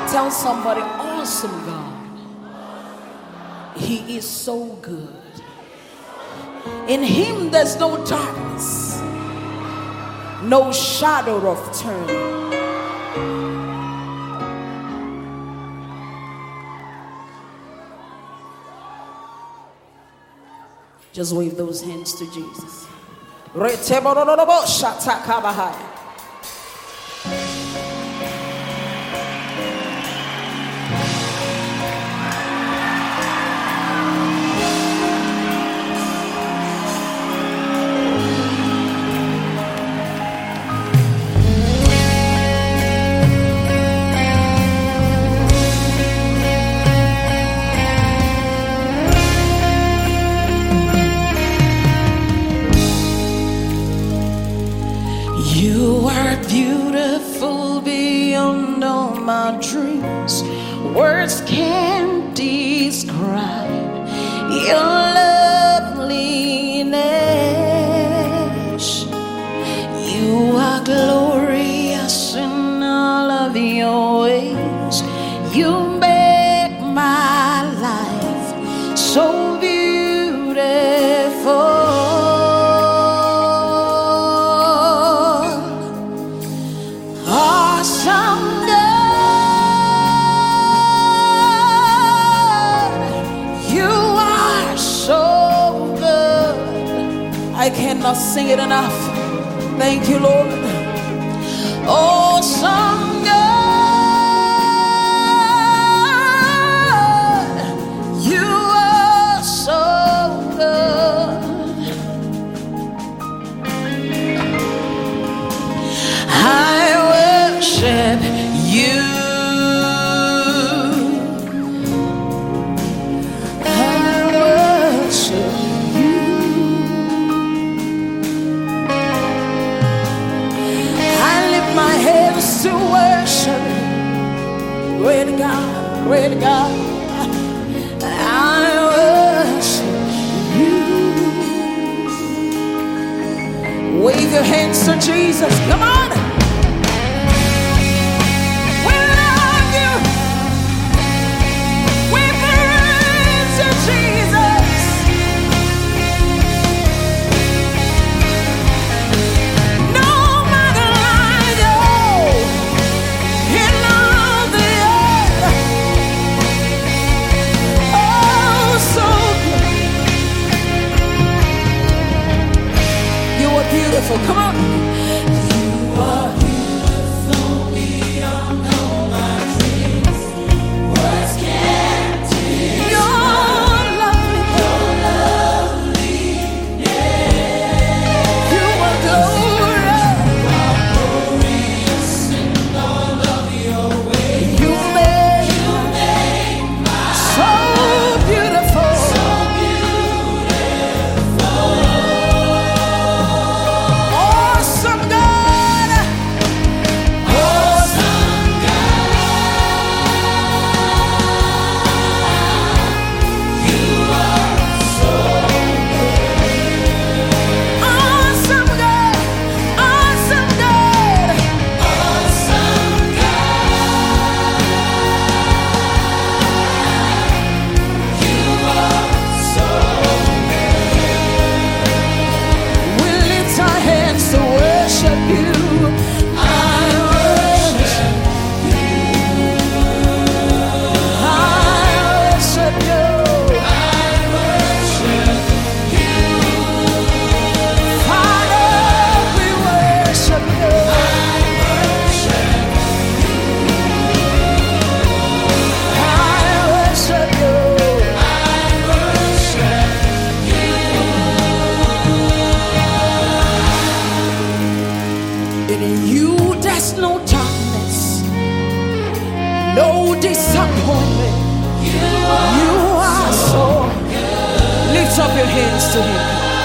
Tell somebody, awesome God. He is so good. In him there's no darkness, no shadow of turning. Just wave those hands to Jesus. You are beautiful beyond all my dreams. Words can't describe your loveliness. You are glorious in all of your ways. You make my life so beautiful. I cannot sing it enough. Thank you, Lord. Awesome God, you are so good. I worship you. To worship, great God, great God, I worship you. Wave your hands to Jesus, come on. We love you. We praise you, Jesus. Beautiful, come on. You are beautiful beyond all my dreams. Words can't describe your loveliness. You are glorious in all of your ways. You make my so beautiful. No disappointment. You are so good. Lift up your hands to him.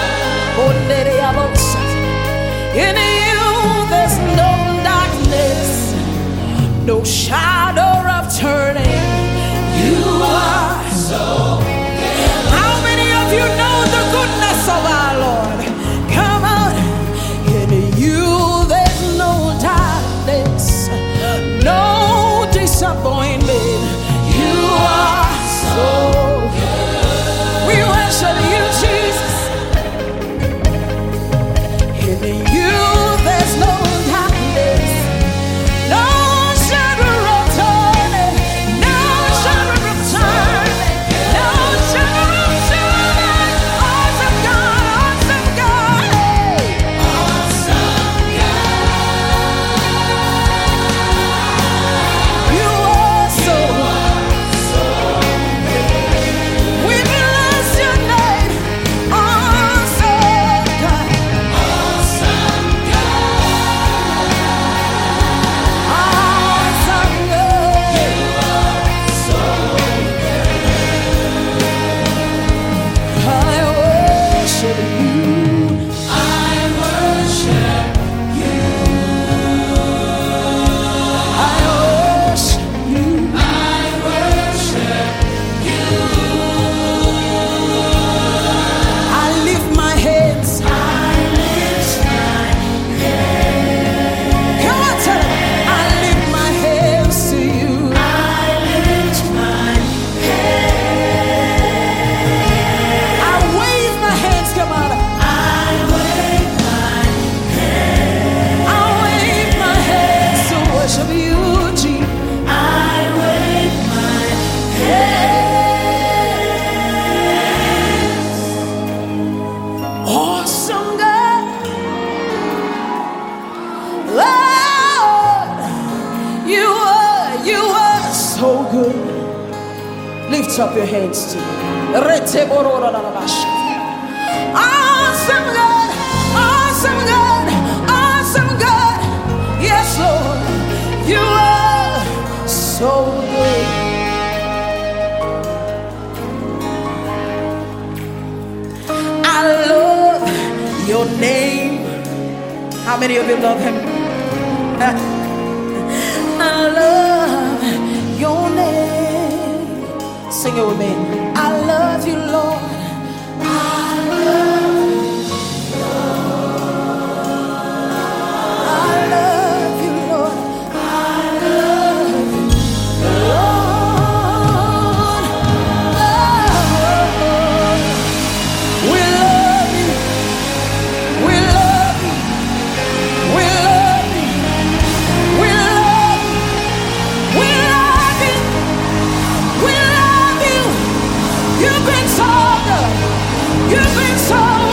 In you there's no darkness, no shadow of turning. You are so good. How many of you know the goodness of our Lord? Come on. In you there's no darkness, no disappointment. Lift up your hands to Awesome God, awesome God, awesome God. Yes, Lord, you are so good. I love your name. How many of you love him? I love your name. Sing it with me. I love you, Lord. I love you, Lord. I love you, Lord. I love you, Lord. Lord. We love you. We love you. We love you. We love you. We love you. We love you. You've been so good. You've been so